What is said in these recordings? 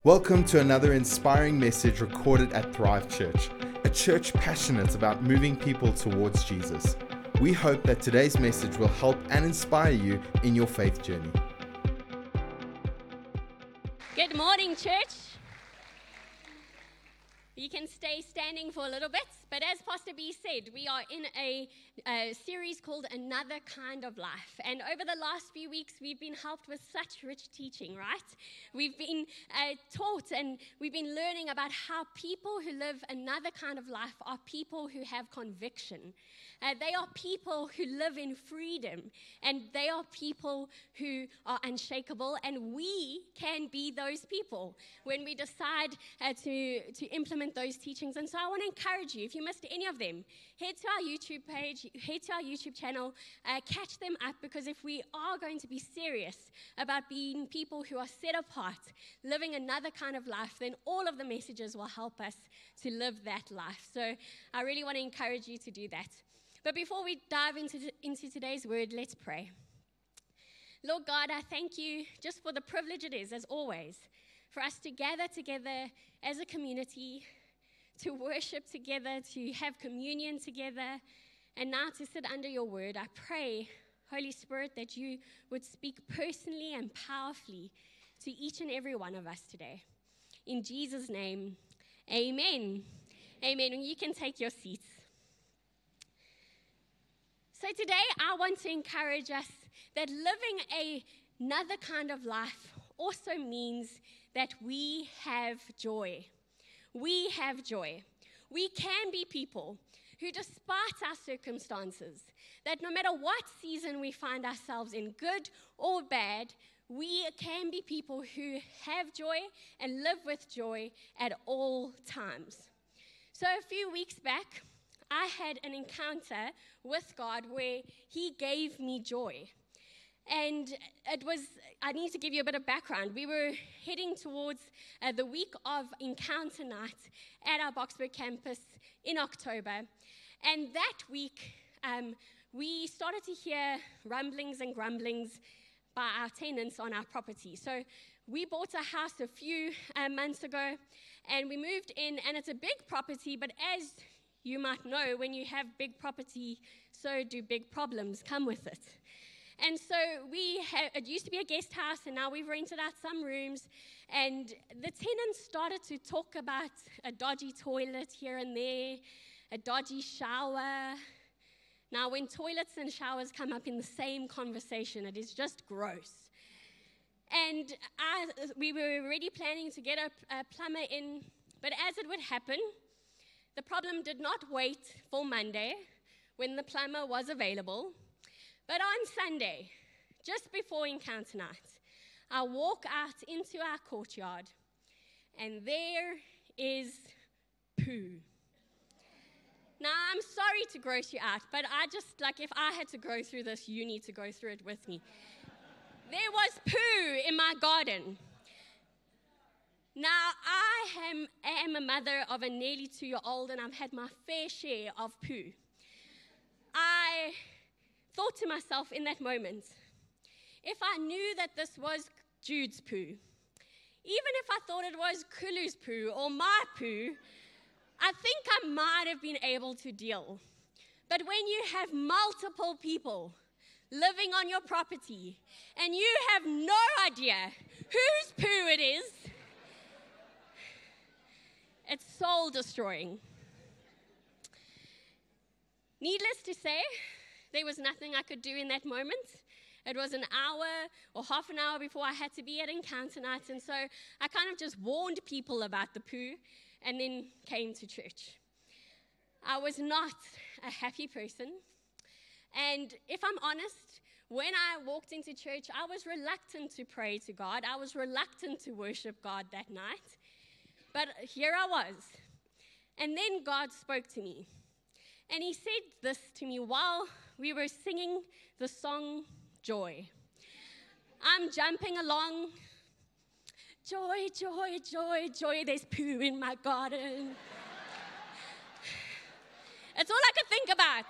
Welcome to another inspiring message recorded at Thrive Church, a church passionate about moving people towards Jesus. We hope that today's message will help and inspire you in your faith journey. Good morning, church. You can stay standing for a little bit, but as Pastor B said, we are in a series called Another Kind of Life. And over the last few weeks, we've been helped with such rich teaching, right? We've been taught and we've been learning about how people who live another kind of life are people who have conviction. They are people who live in freedom, and they are people who are unshakable, and we can be those people when we decide to implement those teachings. And so I want to encourage you, if you missed any of them, head to our YouTube page, head to our YouTube channel, catch them up, because if we are going to be serious about being people who are set apart, living another kind of life, then all of the messages will help us to live that life. So I really want to encourage you to do that. But before we dive into today's word, let's pray. Lord God, I thank you just for the privilege it is, as always, for us to gather together as a community, to worship together, to have communion together, and now to sit under your word. I pray, Holy Spirit, that you would speak personally and powerfully to each and every one of us today. In Jesus' name, amen. Amen. And you can take your seats. So today, I want to encourage us that living another kind of life also means that we have joy. We have joy. We can be people who, despite our circumstances, that no matter what season we find ourselves in, good or bad, we can be people who have joy and live with joy at all times. So a few weeks back, I had an encounter with God where He gave me joy. And I need to give you a bit of background. We were heading towards the week of Encounter Night at our Boksburg campus in October. And that week, we started to hear rumblings and grumblings by our tenants on our property. So we bought a house a few months ago, and we moved in, and it's a big property, but as you might know, when you have big property, so do big problems come with it. And so it used to be a guest house, and now we've rented out some rooms. And the tenants started to talk about a dodgy toilet here and there, a dodgy shower. Now, when toilets and showers come up in the same conversation, it is just gross. And we were already planning to get a plumber in, but as it would happen, the problem did not wait for Monday when the plumber was available. But on Sunday, just before Encounter Night, I walk out into our courtyard, and there is poo. Now, I'm sorry to gross you out, but if I had to go through this, you need to go through it with me. There was poo in my garden. Now, I am a mother of a nearly 2-year-old, and I've had my fair share of poo. I thought to myself in that moment, if I knew that this was Jude's poo, even if I thought it was Kulu's poo or my poo, I think I might have been able to deal. But when you have multiple people living on your property and you have no idea whose poo it is, it's soul-destroying. Needless to say, there was nothing I could do in that moment. It was an hour or half an hour before I had to be at Encounter Night, and so I kind of just warned people about the poo and then came to church. I was not a happy person, and if I'm honest, when I walked into church, I was reluctant to pray to God. I was reluctant to worship God that night. But here I was. And then God spoke to me. And He said this to me while we were singing the song, Joy. I'm jumping along. Joy, joy, joy, joy, there's poo in my garden. It's all I could think about.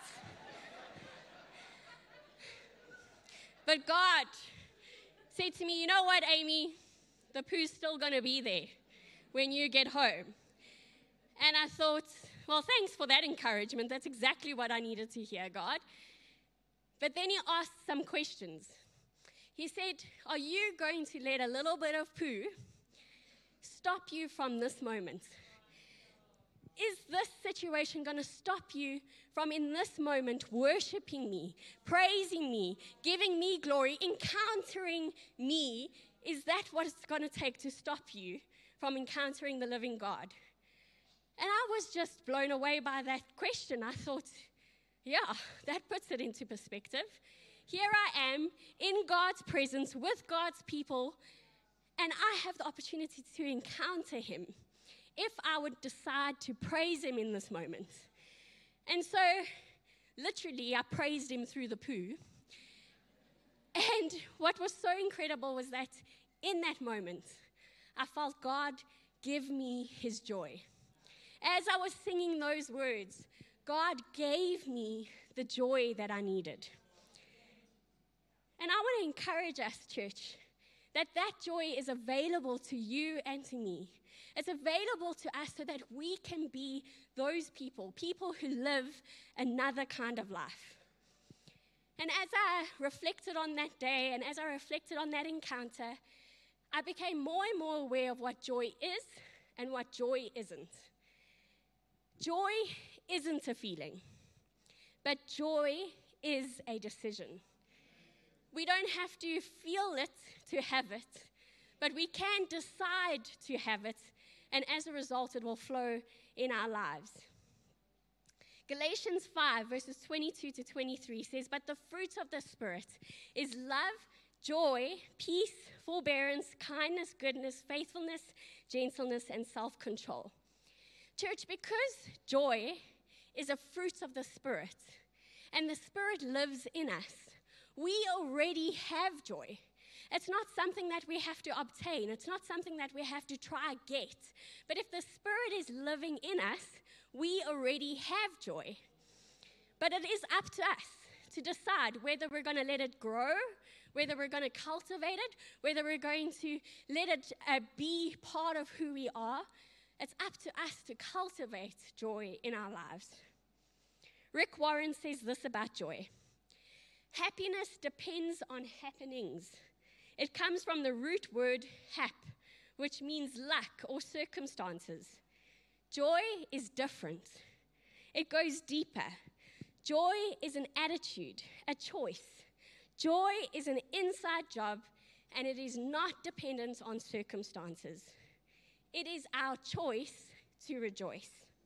But God said to me, you know what, Amy? The poo's still going to be there. when you get home. And I thought, well, thanks for that encouragement. That's exactly what I needed to hear, God. But then he asked some questions. He said, are you going to let a little bit of poo stop you from this moment? Is this situation going to stop you from in this moment worshiping me, praising me, giving me glory, encountering me? Is that what it's going to take to stop you from encountering the living God? And I was just blown away by that question. I thought, yeah, that puts it into perspective. Here I am in God's presence with God's people, and I have the opportunity to encounter him if I would decide to praise him in this moment. And so, literally, I praised him through the poo. And what was so incredible was that in that moment, I felt God give me his joy. As I was singing those words, God gave me the joy that I needed. And I want to encourage us, church, that joy is available to you and to me. It's available to us so that we can be those people who live another kind of life. And as I reflected on that day and as I reflected on that encounter, I became more and more aware of what joy is and what joy isn't. Joy isn't a feeling, but joy is a decision. We don't have to feel it to have it, but we can decide to have it, and as a result, it will flow in our lives. Galatians 5, verses 22 to 23 says, but the fruit of the Spirit is love, joy, peace, forbearance, kindness, goodness, faithfulness, gentleness, and self-control. Church, because joy is a fruit of the Spirit, and the Spirit lives in us, we already have joy. It's not something that we have to obtain. It's not something that we have to try get. But if the Spirit is living in us, we already have joy. But it is up to us to decide whether we're going to let it grow, whether we're going to cultivate it, whether we're going to let it be part of who we are. It's up to us to cultivate joy in our lives. Rick Warren says this about joy. Happiness depends on happenings. It comes from the root word hap, which means luck or circumstances. Joy is different. It goes deeper. Joy is an attitude, a choice. Joy is an inside job, and it is not dependent on circumstances. It is our choice to rejoice.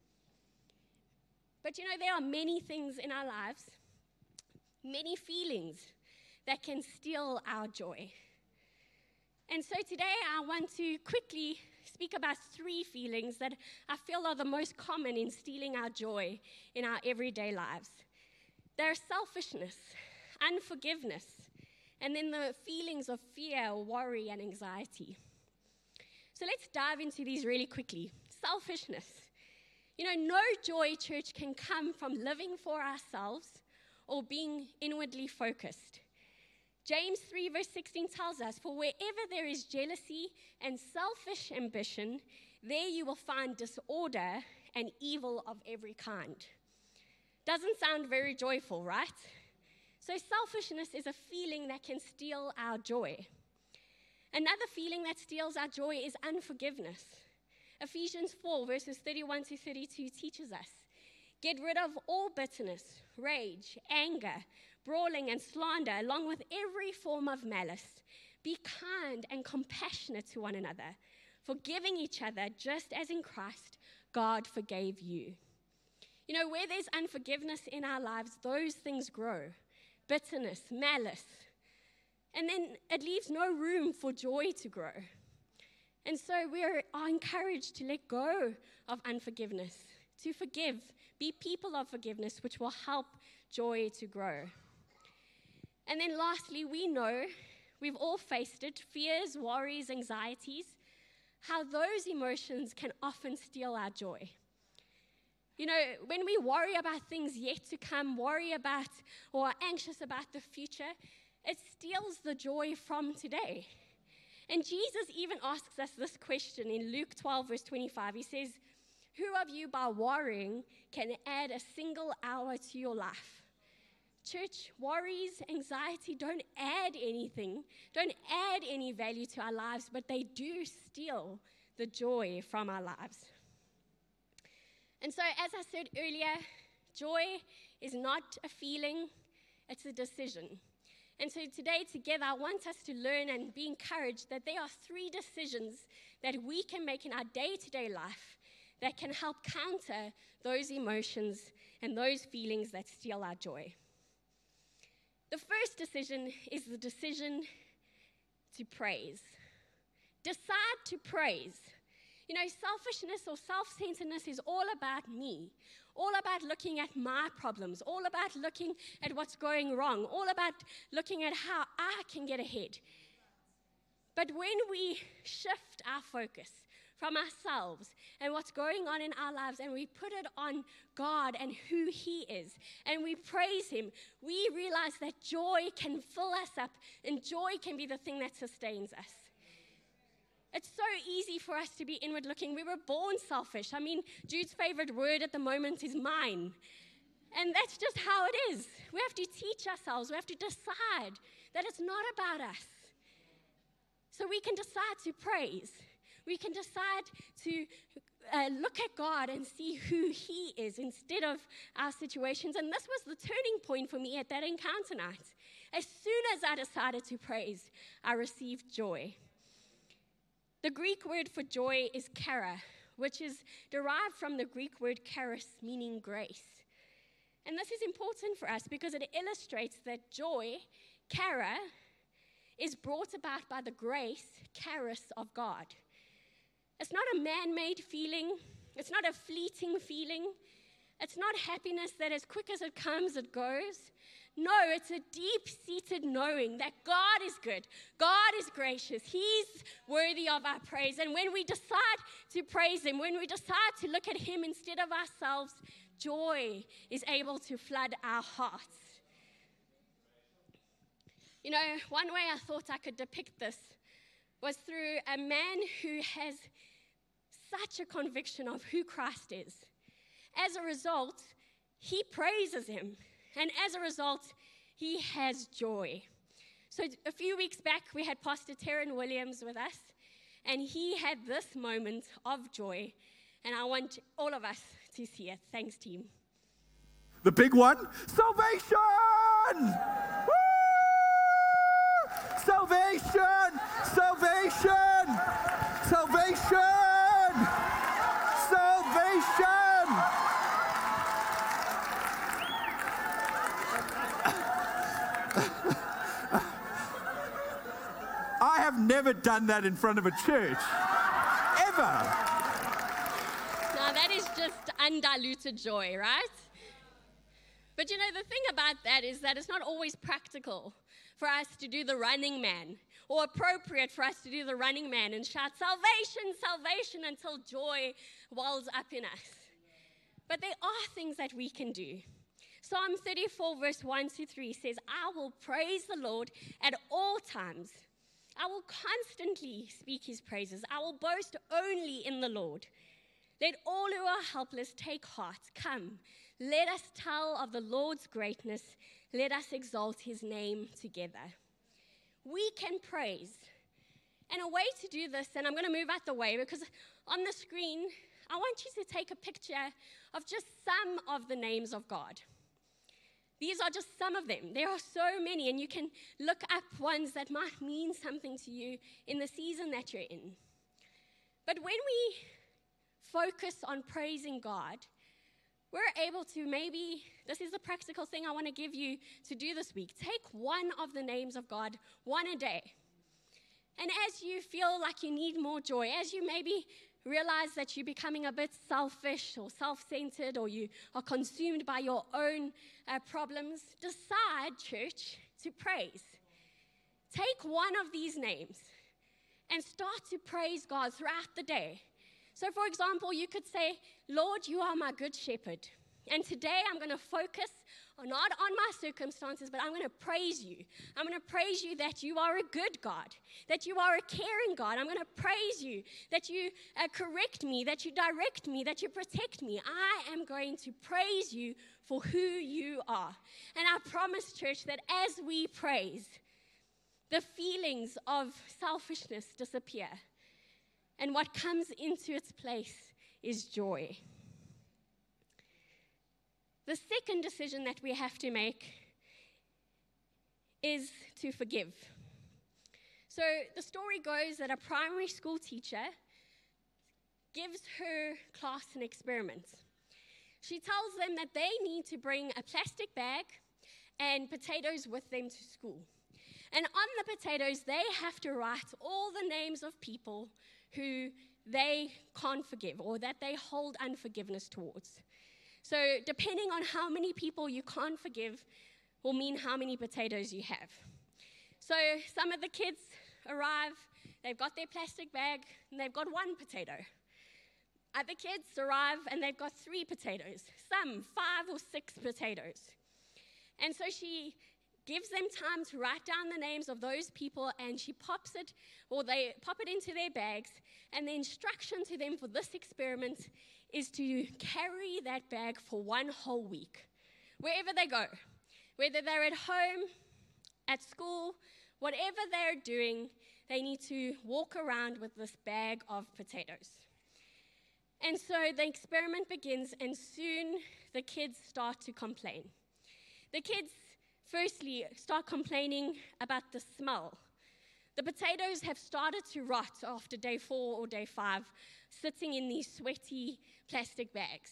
But there are many things in our lives, many feelings that can steal our joy. And so today I want to quickly speak about 3 feelings that I feel are the most common in stealing our joy in our everyday lives. They're selfishness, unforgiveness, and then the feelings of fear, worry, and anxiety. So let's dive into these really quickly. Selfishness. No joy, church, can come from living for ourselves or being inwardly focused. James 3 verse 16 tells us, for wherever there is jealousy and selfish ambition, there you will find disorder and evil of every kind. Doesn't sound very joyful, right? So selfishness is a feeling that can steal our joy. Another feeling that steals our joy is unforgiveness. Ephesians 4 verses 31 to 32 teaches us, get rid of all bitterness, rage, anger, brawling and slander, along with every form of malice. Be kind and compassionate to one another, forgiving each other just as in Christ God forgave you. Where there's unforgiveness in our lives, those things grow. Bitterness, malice. And then it leaves no room for joy to grow. And so we are encouraged to let go of unforgiveness, to forgive, be people of forgiveness, which will help joy to grow. And then lastly, we know, we've all faced it, fears, worries, anxieties, how those emotions can often steal our joy. When we worry about things yet to come, worry about or are anxious about the future, it steals the joy from today. And Jesus even asks us this question in Luke 12, verse 25. He says, who of you by worrying can add a single hour to your life? Church, worries, anxiety don't add anything, don't add any value to our lives, but they do steal the joy from our lives. And so, as I said earlier, joy is not a feeling, it's a decision. And so today together, I want us to learn and be encouraged that there are 3 decisions that we can make in our day-to-day life that can help counter those emotions and those feelings that steal our joy. The first decision is the decision to praise. Decide to praise. You know, selfishness or self-centeredness is all about me, all about looking at my problems, all about looking at what's going wrong, all about looking at how I can get ahead. But when we shift our focus from ourselves and what's going on in our lives, and we put it on God and who He is, and we praise Him, we realize that joy can fill us up, and joy can be the thing that sustains us. It's so easy for us to be inward looking. We were born selfish. I mean, Jude's favorite word at the moment is mine. And that's just how it is. We have to teach ourselves, we have to decide that it's not about us. So we can decide to praise. We can decide to look at God and see who He is instead of our situations. And this was the turning point for me at that encounter night. As soon as I decided to praise, I received joy. The Greek word for joy is chara, which is derived from the Greek word charis, meaning grace. And this is important for us because it illustrates that joy, chara, is brought about by the grace, charis of God. It's not a man-made feeling. It's not a fleeting feeling. It's not happiness that as quick as it comes, it goes. No, it's a deep-seated knowing that God is good. God is gracious. He's worthy of our praise. And when we decide to praise Him, when we decide to look at Him instead of ourselves, joy is able to flood our hearts. You know, one way I thought I could depict this was through a man who has such a conviction of who Christ is. As a result, he praises Him. And as a result, he has joy. So a few weeks back, we had Pastor Taryn Williams with us, and he had this moment of joy. And I want all of us to see it. Thanks, team. The big one, salvation! Woo! Salvation! Salvation! Salvation! Salvation! I have never done that in front of a church, ever. Now that is just undiluted joy, right? But you know, the thing about that is that it's not always practical for us to do the running man, or appropriate for us to do the running man and shout, salvation, salvation, until joy wells up in us. But there are things that we can do. Psalm 34, verse 1-3 says, I will praise the Lord at all times. I will constantly speak His praises. I will boast only in the Lord. Let all who are helpless take heart. Come, let us tell of the Lord's greatness. Let us exalt His name together. We can praise. And a way to do this, and I'm going to move out the way because on the screen, I want you to take a picture of just some of the names of God. These are just some of them. There are so many, and you can look up ones that might mean something to you in the season that you're in. But when we focus on praising God, we're able to maybe, this is the practical thing I want to give you to do this week. Take one of the names of God, one a day. And as you feel like you need more joy, as you maybe realize that you're becoming a bit selfish or self-centered, or you are consumed by your own problems, decide, church, to praise. Take one of these names and start to praise God throughout the day. So, for example, you could say, Lord, you are my good shepherd. And today I'm going to focus not on my circumstances, but I'm going to praise you. I'm going to praise you that you are a good God, that you are a caring God. I'm going to praise you that you correct me, that you direct me, that you protect me. I am going to praise you for who you are. And I promise, church, that as we praise, the feelings of selfishness disappear. And what comes into its place is joy. The second decision that we have to make is to forgive. So the story goes that a primary school teacher gives her class an experiment. She tells them that they need to bring a plastic bag and potatoes with them to school. And on the potatoes, they have to write all the names of people who they can't forgive or that they hold unforgiveness towards. So depending on how many people you can't forgive will mean how many potatoes you have. So some of the kids arrive, they've got their plastic bag, and they've got 1 potato. Other kids arrive, and they've got 3 potatoes, some 5 or 6 potatoes. And so she gives them time to write down the names of those people, and she pops it, or they pop it into their bags, and the instruction to them for this experiment is to carry that bag for 1 whole week, wherever they go, whether they're at home, at school, whatever they're doing, they need to walk around with this bag of potatoes. And so the experiment begins, and soon the kids start to complain. The kids firstly start complaining about the smell. The potatoes have started to rot after day 4 or day 5, sitting in these sweaty plastic bags.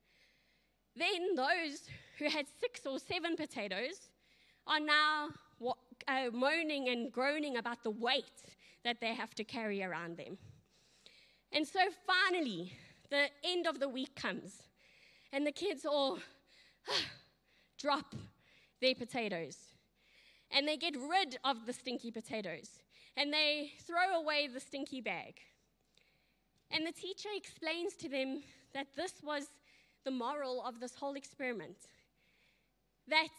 Then those who had 6 or 7 potatoes are now moaning and groaning about the weight that they have to carry around them. And so finally, the end of the week comes, and the kids all drop their potatoes, and they get rid of the stinky potatoes, and they throw away the stinky bag. And the teacher explains to them that this was the moral of this whole experiment, that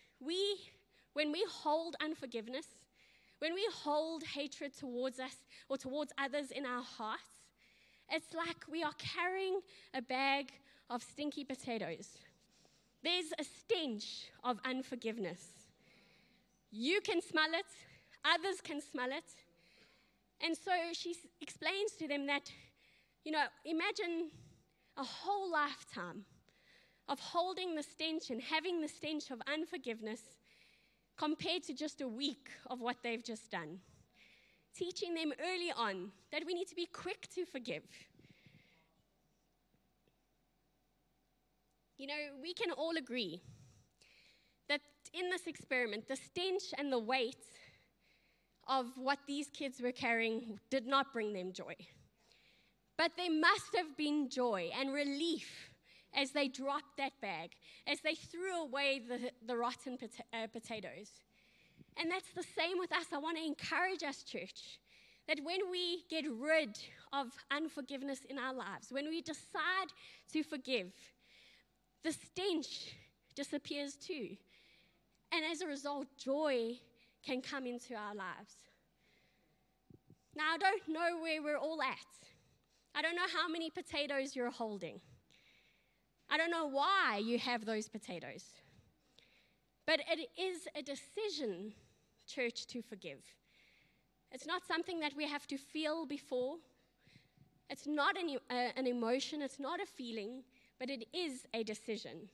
when we hold unforgiveness, when we hold hatred towards us or towards others in our hearts, it's like we are carrying a bag of stinky potatoes. There's a stench of unforgiveness. You can smell it, others can smell it. And so she explains to them that, imagine a whole lifetime of holding the stench and having the stench of unforgiveness compared to just a week of what they've just done. Teaching them early on that we need to be quick to forgive. We can all agree that in this experiment, the stench and the weight of what these kids were carrying did not bring them joy. But there must have been joy and relief as they dropped that bag, as they threw away the rotten potatoes. And that's the same with us. I want to encourage us, church, that when we get rid of unforgiveness in our lives, when we decide to forgive, the stench disappears too. And as a result, joy can come into our lives. Now, I don't know where we're all at. I don't know how many potatoes you're holding. I don't know why you have those potatoes. But it is a decision, church, to forgive. It's not something that we have to feel before. It's not an emotion. It's not a feeling, but it is a decision.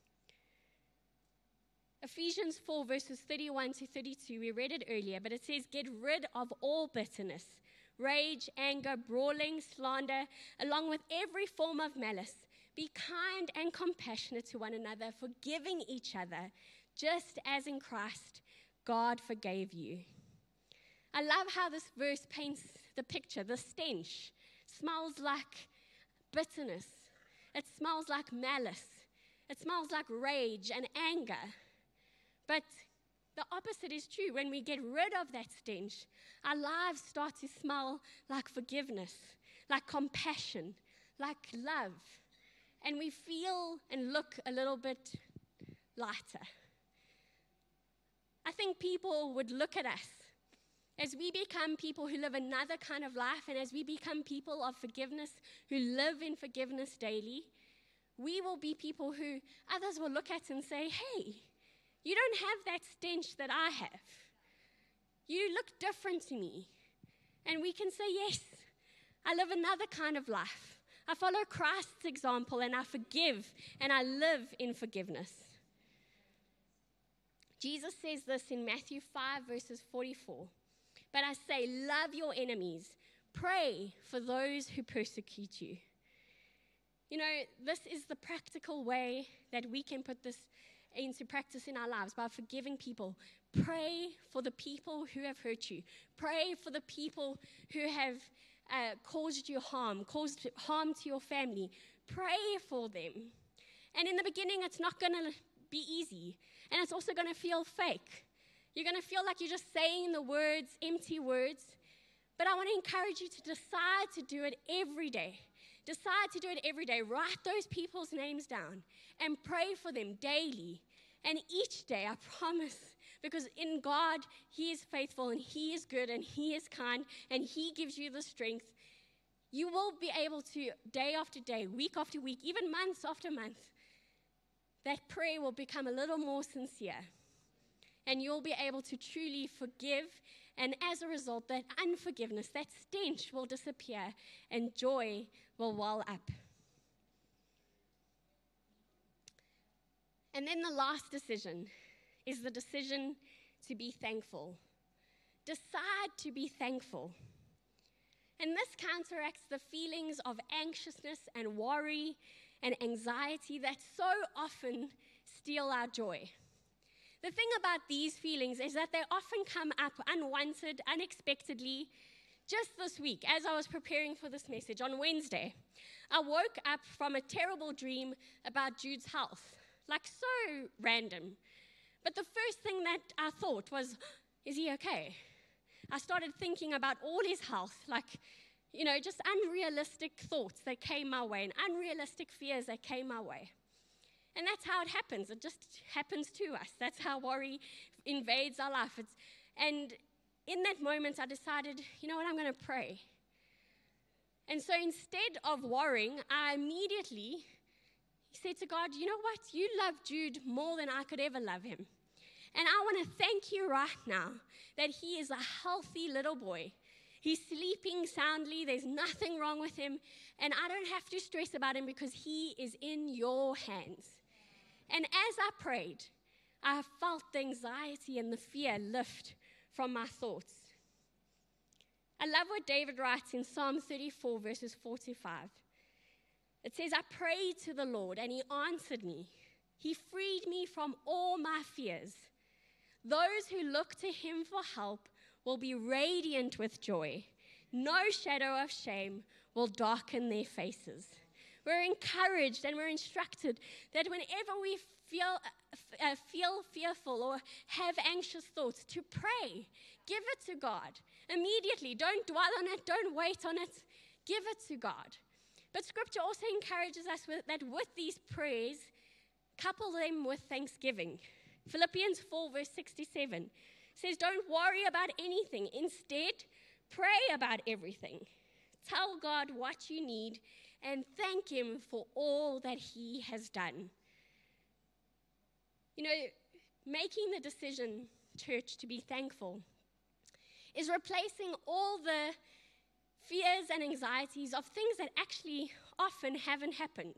Ephesians 4, verses 31 to 32, we read it earlier, but it says, "Get rid of all bitterness, rage, anger, brawling, slander, along with every form of malice. Be kind and compassionate to one another, forgiving each other, just as in Christ God forgave you." I love how this verse paints the picture. The stench smells like bitterness. It smells like malice. It smells like rage and anger. But the opposite is true. When we get rid of that stench, our lives start to smell like forgiveness, like compassion, like love. and we feel and look a little bit lighter. I think people would look at us as we become people who live another kind of life, and as we become people of forgiveness, who live in forgiveness daily, we will be people who others will look at and say, hey, you don't have that stench that I have. You look different to me. And we can say, yes, I live another kind of life. I follow Christ's example, and I forgive, and I live in forgiveness. Jesus says this in Matthew 5, verses 44. But I say, love your enemies. Pray for those who persecute you. You know, this is the practical way that we can put this into practice in our lives, by forgiving people. Pray for the people who have hurt you. Pray for the people who have caused you harm, caused harm to your family. Pray for them. And in the beginning, it's not going to be easy. And it's also going to feel fake. You're going to feel like you're just saying the words, empty words. But I want to encourage you to decide to do it every day. Decide to do it every day. Write those people's names down and pray for them daily. And each day, I promise, because in God, He is faithful and He is good and He is kind and He gives you the strength. You will be able to, day after day, week after week, even months after month, that prayer will become a little more sincere. And you'll be able to truly forgive. And as a result, that unforgiveness, that stench will disappear and joy will well up. And then the last decision is the decision to be thankful. Decide to be thankful. And this counteracts the feelings of anxiousness and worry and anxiety that so often steal our joy. The thing about these feelings is that they often come up unwanted, unexpectedly. Just this week, as I was preparing for this message on Wednesday, I woke up from a terrible dream about Jude's health, like so random. But the first thing that I thought was, is he okay? I started thinking about all his health, like, you know, just unrealistic thoughts that came my way and unrealistic fears that came my way. And that's how it happens. It just happens to us. That's how worry invades our life. And in that moment, I decided, you know what, I'm going to pray. And so instead of worrying, I immediately said to God, you know what, you love Jude more than I could ever love him. And I want to thank you right now that he is a healthy little boy. He's sleeping soundly. There's nothing wrong with him. And I don't have to stress about him because he is in your hands. And as I prayed, I felt the anxiety and the fear lift from my thoughts. I love what David writes in Psalm 34, verses 4-5. It says, I prayed to the Lord, and he answered me. He freed me from all my fears. Those who look to him for help will be radiant with joy. No shadow of shame will darken their faces. We're encouraged and we're instructed that whenever we feel fearful or have anxious thoughts, to pray. Give it to God immediately. Don't dwell on it. Don't wait on it. Give it to God. But Scripture also encourages us that with these prayers, couple them with thanksgiving. Philippians 4, verse 67 says, don't worry about anything. Instead, pray about everything. Tell God what you need and thank him for all that he has done. You know, making the decision, church, to be thankful is replacing all the fears and anxieties of things that actually often haven't happened.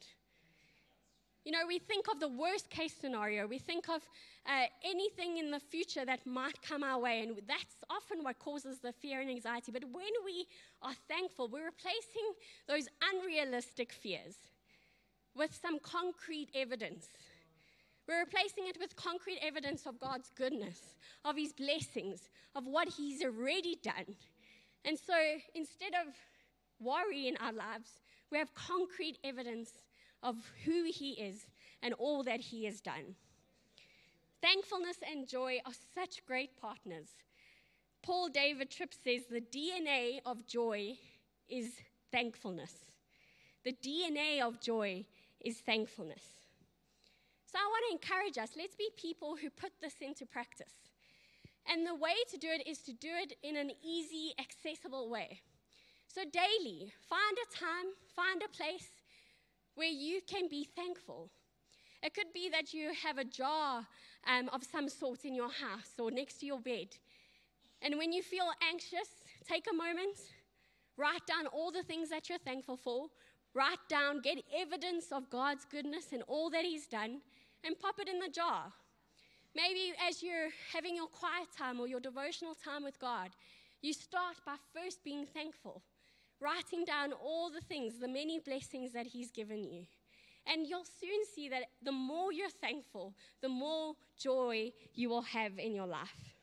You know, we think of the worst case scenario. We think of anything in the future that might come our way, and that's often what causes the fear and anxiety. But when we are thankful, we're replacing those unrealistic fears with some concrete evidence. We're replacing it with concrete evidence of God's goodness, of his blessings, of what he's already done. And so instead of worry in our lives, we have concrete evidence of who he is and all that he has done. Thankfulness and joy are such great partners. Paul David Tripp says the DNA of joy is thankfulness. The DNA of joy is thankfulness. So I want to encourage us, let's be people who put this into practice. And the way to do it is to do it in an easy, accessible way. So daily, find a time, find a place where you can be thankful. It could be that you have a jar of some sort in your house or next to your bed. And when you feel anxious, take a moment, write down all the things that you're thankful for, write down, get evidence of God's goodness and all that He's done, and pop it in the jar. Maybe as you're having your quiet time or your devotional time with God, you start by first being thankful, writing down all the things, the many blessings that He's given you. And you'll soon see that the more you're thankful, the more joy you will have in your life.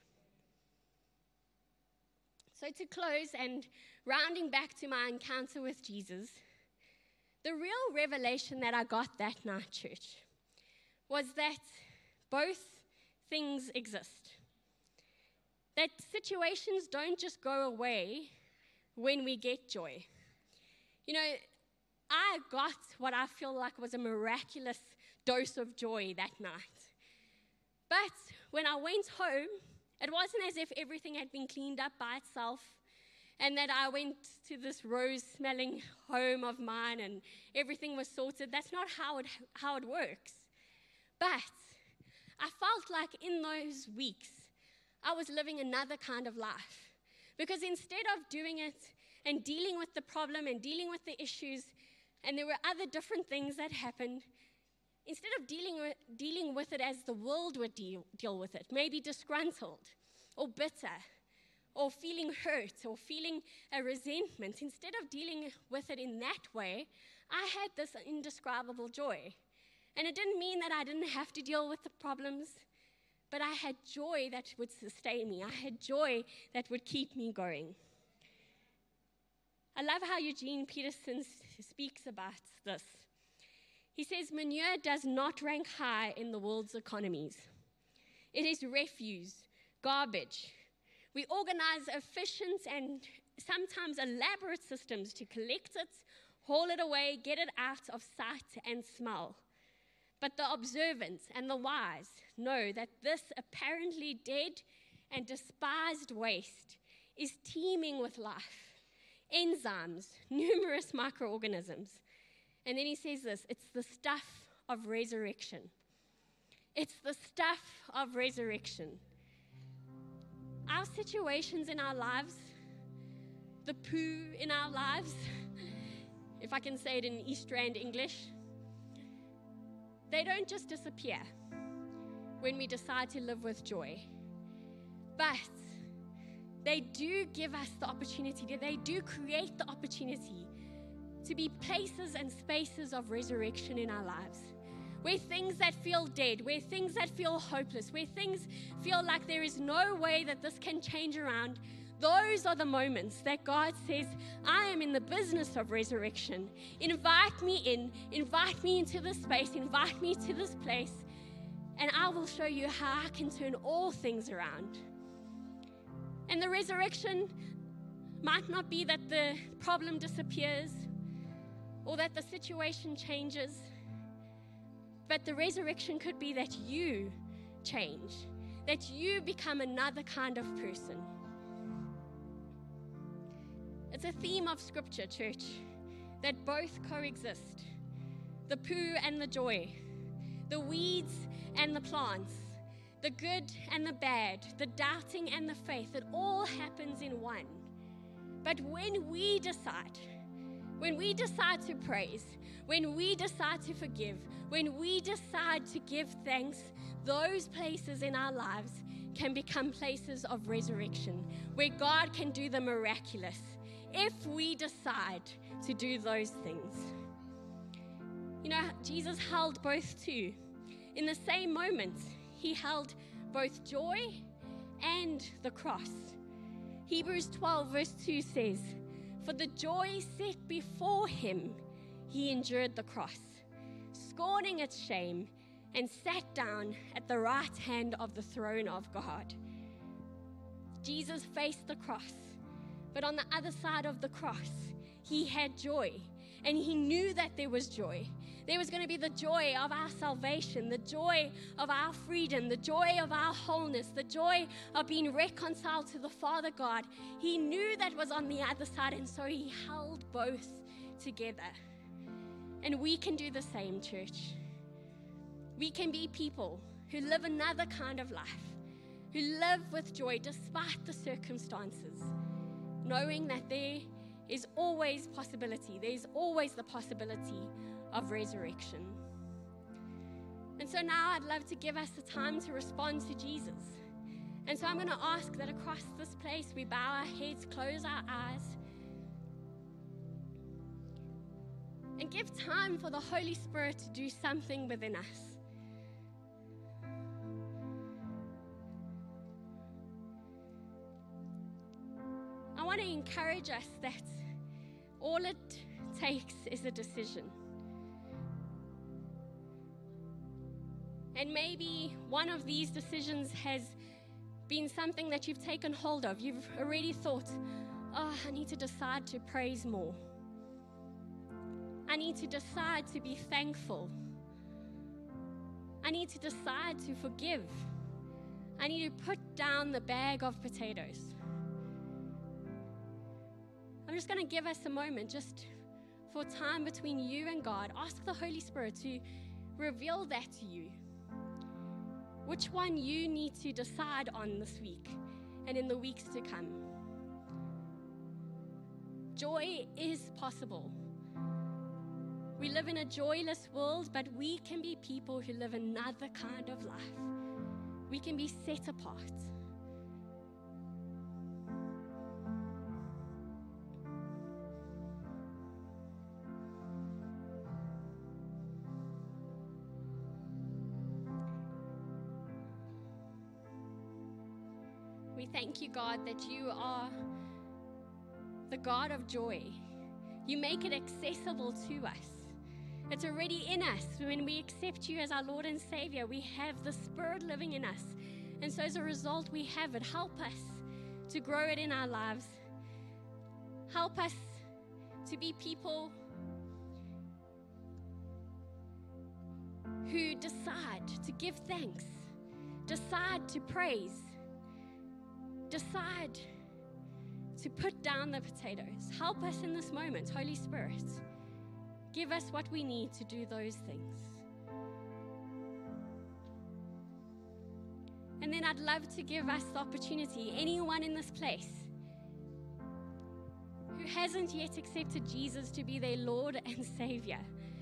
So to close and rounding back to my encounter with Jesus, the real revelation that I got that night, church, was that both things exist. That situations don't just go away when we get joy. You know, I got what I feel like was a miraculous dose of joy that night. But when I went home, it wasn't as if everything had been cleaned up by itself and that I went to this rose-smelling home of mine and everything was sorted. That's not how it works. But I felt like in those weeks, I was living another kind of life. Because instead of doing it and dealing with the problem and dealing with the issues, and there were other different things that happened, instead of dealing with it as the world would deal with it, maybe disgruntled or bitter or feeling hurt or feeling a resentment, instead of dealing with it in that way, I had this indescribable joy. And it didn't mean that I didn't have to deal with the problems, but I had joy that would sustain me. I had joy that would keep me going. I love how Eugene Peterson speaks about this. He says, manure does not rank high in the world's economies. It is refuse, garbage. We organize efficient and sometimes elaborate systems to collect it, haul it away, get it out of sight and smell. But the observant and the wise know that this apparently dead and despised waste is teeming with life, enzymes, numerous microorganisms. And then he says this, it's the stuff of resurrection. It's the stuff of resurrection. Our situations in our lives, the poo in our lives, if I can say it in East Rand English, they don't just disappear when we decide to live with joy. But they do give us the opportunity, they do create the opportunity to be places and spaces of resurrection in our lives. Where things that feel dead, where things that feel hopeless, where things feel like there is no way that this can change around, those are the moments that God says, I am in the business of resurrection. Invite me into this space, invite me to this place, and I will show you how I can turn all things around. And the resurrection might not be that the problem disappears or that the situation changes, but the resurrection could be that you change, that you become another kind of person. It's a theme of Scripture, church, that both coexist. The poo and the joy, the weeds and the plants, the good and the bad, the doubting and the faith, it all happens in one. But when we decide to praise, when we decide to forgive, when we decide to give thanks, those places in our lives can become places of resurrection, where God can do the miraculous, if we decide to do those things. You know, Jesus held both too. In the same moment, he held both joy and the cross. Hebrews 12 verse 2 says, for the joy set before him, he endured the cross, scorning its shame, and sat down at the right hand of the throne of God. Jesus faced the cross, but on the other side of the cross, he had joy, and he knew that there was joy, There was going to be the joy of our salvation, the joy of our freedom, the joy of our wholeness, the joy of being reconciled to the Father God. He knew that was on the other side, and so he held both together. And we can do the same, church. We can be people who live another kind of life, who live with joy despite the circumstances, knowing that there is always possibility. There's always the possibility of resurrection. And so now I'd love to give us the time to respond to Jesus. And so I'm going to ask that across this place we bow our heads, close our eyes, and give time for the Holy Spirit to do something within us. I want to encourage us that all it takes is a decision. And maybe one of these decisions has been something that you've taken hold of. You've already thought, I need to decide to praise more. I need to decide to be thankful. I need to decide to forgive. I need to put down the bag of potatoes. I'm just going to give us a moment just for time between you and God. Ask the Holy Spirit to reveal that to you. Which one you need to decide on this week and in the weeks to come. Joy is possible. We live in a joyless world, but we can be people who live another kind of life. We can be set apart. We thank you, God, that you are the God of joy. You make it accessible to us. It's already in us. When we accept you as our Lord and Savior, we have the Spirit living in us. And so as a result, we have it. Help us to grow it in our lives. Help us to be people who decide to give thanks, decide to praise, decide to put down the potatoes. Help us in this moment, Holy Spirit. Give us what we need to do those things. And then I'd love to give us the opportunity, anyone in this place who hasn't yet accepted Jesus to be their Lord and Savior.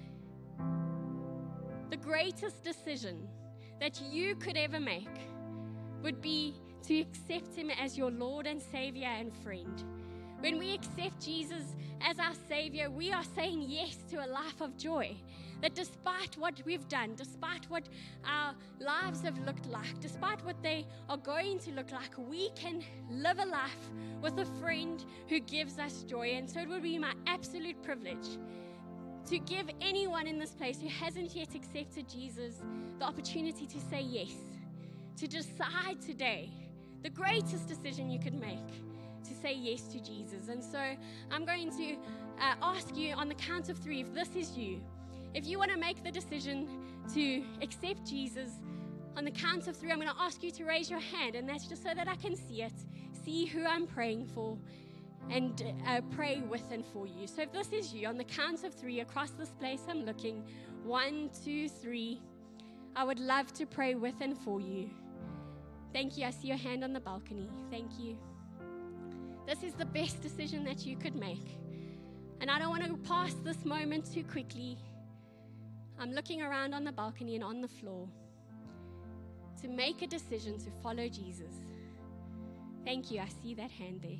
The greatest decision that you could ever make would be to accept him as your Lord and Savior and friend. When we accept Jesus as our Savior, we are saying yes to a life of joy. That despite what we've done, despite what our lives have looked like, despite what they are going to look like, we can live a life with a friend who gives us joy. And so it would be my absolute privilege to give anyone in this place who hasn't yet accepted Jesus the opportunity to say yes, to decide today, the greatest decision you could make, to say yes to Jesus. And so I'm going to ask you on the count of 3, if this is you, if you want to make the decision to accept Jesus, on the count of 3, I'm going to ask you to raise your hand, and that's just so that I can see it, see who I'm praying for, and pray with and for you. So if this is you, on the count of 3, across this place I'm looking, 1, 2, 3, I would love to pray with and for you. Thank you. I see your hand on the balcony. Thank you. This is the best decision that you could make. And I don't want to pass this moment too quickly. I'm looking around on the balcony and on the floor to make a decision to follow Jesus. Thank you. I see that hand there.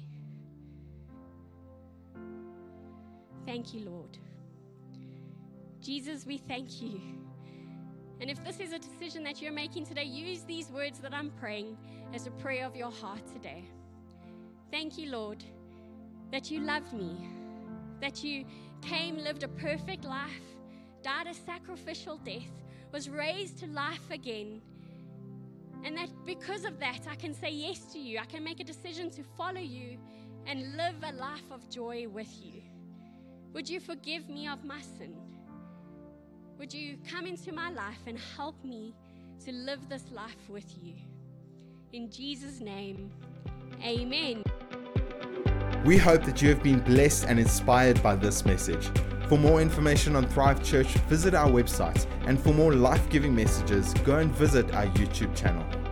Thank you, Lord. Jesus, we thank you. And if this is a decision that you're making today, use these words that I'm praying as a prayer of your heart today. Thank you, Lord, that you loved me, that you came, lived a perfect life, died a sacrificial death, was raised to life again, and that because of that, I can say yes to you. I can make a decision to follow you and live a life of joy with you. Would you forgive me of my sin? Would you come into my life and help me to live this life with you? In Jesus' name, amen. We hope that you have been blessed and inspired by this message. For more information on Thrive Church, visit our website, and for more life-giving messages, go and visit our YouTube channel.